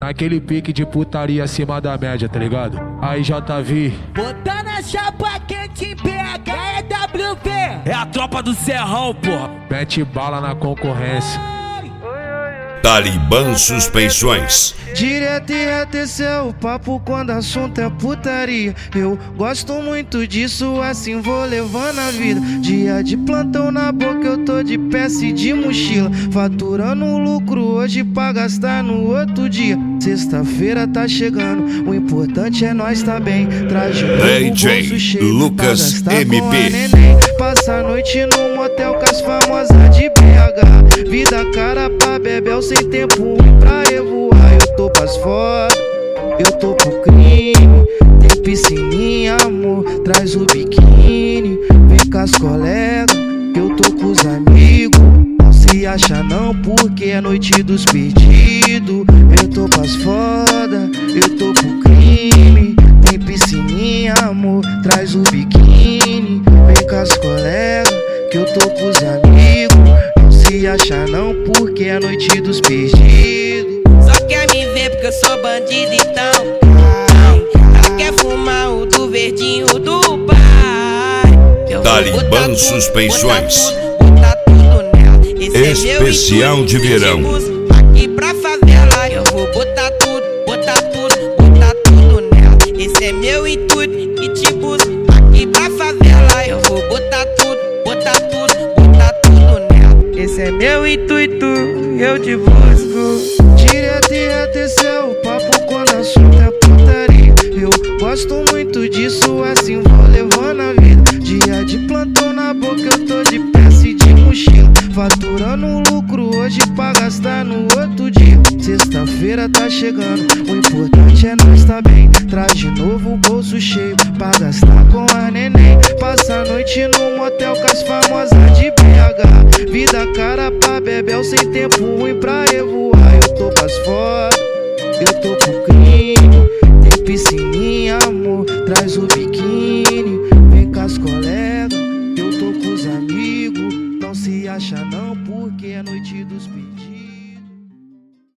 Naquele pique de putaria acima da média, tá ligado? Aí JV. Botando a chapa quente, PH é WV. É a tropa do Serrão, porra. Mete bala na concorrência. Talibã Suspeições. Direto e reto, esse é o papo quando assunto é putaria. Eu gosto muito disso, assim vou levando a vida. Dia de plantão na boca, eu tô de peça e de mochila, faturando lucro hoje pra gastar no outro dia. Sexta-feira tá chegando, o importante é nós tá bem. Traz de novo o bolso cheio Lucas pra gastar MP. com a neném. Passa a noite no motel com as famosas de BH. Vida cara pra bebel, sem tempo ruim pra revoar. Eu tô pras foda, eu tô pro crime. Tem piscininha, amor, traz o biquíni. Vem com as colegas, eu tô com os amigos. Não se acha não, porque é noite dos perdidos. Eu tô pras foda, eu tô pro crime. Tem piscininha, amor, traz o biquíni. Vem com as colegas, que eu tô com os amigos. Não se acha não, porque é noite dos perdidos. Só quer me ver porque eu sou bandido, então ela quer fumar o do verdinho do pai. Talibã Suspeições. Botar tudo nela. Esse Especial é meu de verão. Aqui pra favela eu vou botar tudo, botar tudo, botar tudo nela. Esse é meu intuito e te busco. Aqui pra favela eu vou botar tudo, botar tudo, botar tudo nela. Esse é meu intuito, eu te busco. Direto e reto, esse é o papo quando assunto é putaria. Eu gosto muito disso, assim vou levando a vida. Dia de plantão na boca, eu tô de peça e de mochila, faturando lucro hoje pra gastar no outro dia. Sexta-feira tá chegando, o importante é nós tá bem. Traz de novo o bolso cheio pra gastar com a neném. Passa a noite no motel com as famosas de BH. Vida cara pra bebel, sem tempo ruim pra revoar. Eu tô pras foda, eu tô pro crime. Tem piscininha, amor, traz o biquíni. Vem com as colegas, eu tô com os amigos. Não se acha não, porque é noite dos pedidos.